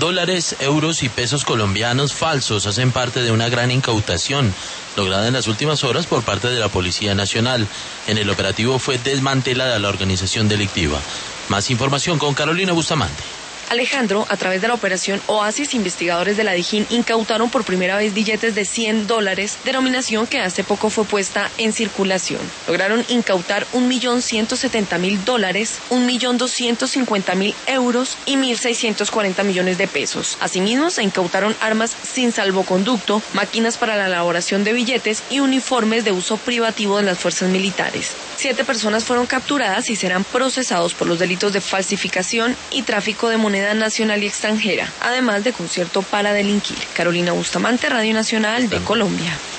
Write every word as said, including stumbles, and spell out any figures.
Dólares, euros y pesos colombianos falsos hacen parte de una gran incautación lograda en las últimas horas por parte de la Policía Nacional. En el operativo fue desmantelada la organización delictiva. Más información con Carolina Bustamante. Alejandro, a través de la operación Oasis, investigadores de la Dijín incautaron por primera vez billetes de cien dólares, denominación que hace poco fue puesta en circulación. Lograron incautar un millón ciento setenta mil dólares, un millón doscientos cincuenta mil euros y mil seiscientos cuarenta millones de pesos. Asimismo, se incautaron armas sin salvoconducto, máquinas para la elaboración de billetes y uniformes de uso privativo de las fuerzas militares. Siete personas fueron capturadas y serán procesados por los delitos de falsificación y tráfico de moneda nacional y extranjera, además de concierto para delinquir. Carolina Bustamante, Radio Nacional de Colombia.